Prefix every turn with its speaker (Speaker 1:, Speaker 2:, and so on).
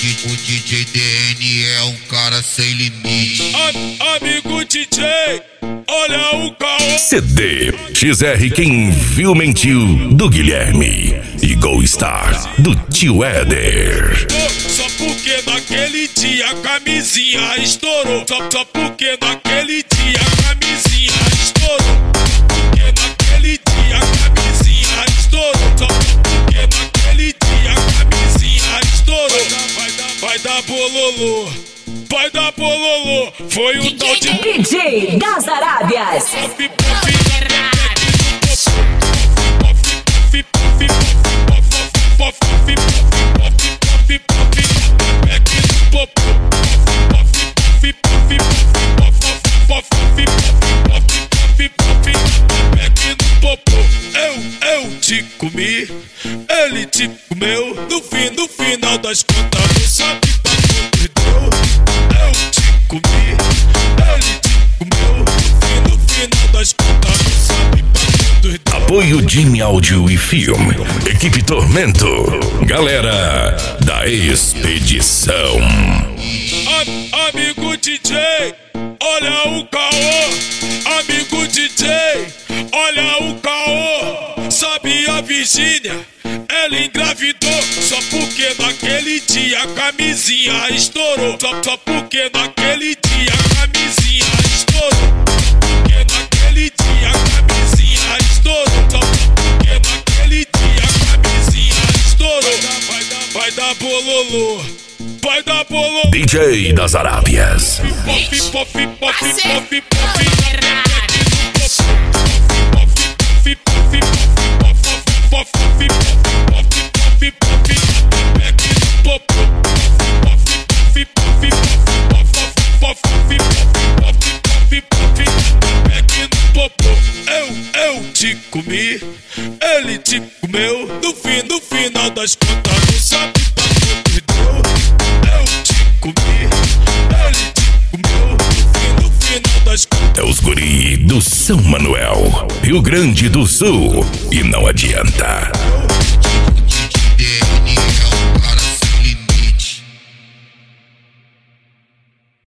Speaker 1: O DJ DN é um cara sem limite.
Speaker 2: Amigo DJ, olha o caô.
Speaker 3: CD XR Quem Viu Mentiu, do Guilherme. E Go Star, do Tio Éder.
Speaker 2: Só porque naquele dia a camisinha estourou. Só porque naquele dia a camisinha estourou. Porque naquele dia a camisinha estourou. Só porque naquele dia a camisinha estourou. Vai dar bololô. Vai dar bololô. Foi o tal de
Speaker 4: DJ das Arábias.
Speaker 2: Eu te comi, ele te comeu. No final das contas, não sabe pra quanto deu. Eu te comi, ele te comeu. No final das contas, não sabe pra quanto deu.
Speaker 3: Apoio Jimmy Áudio e Filme. Equipe Tormento. Galera da Expedição.
Speaker 2: Amigo DJ, olha o caô. Amigo DJ, olha o caô. Sabe a Virgínia, ela engravidou. Só porque naquele dia a camisinha estourou. Só porque naquele dia a camisinha estourou. Porque naquele dia a camisinha estourou. Só porque naquele dia a camisinha estourou. Vai dar bololô. Vai dar bololô.
Speaker 3: DJ das Arábias.
Speaker 2: Eu te comi, ele te comeu. No final das contas, não sabe pra quanto deu. Eu te comi, ele te comeu. No final das contas.
Speaker 3: É os guri do São Manuel, Rio Grande do Sul. E não adianta.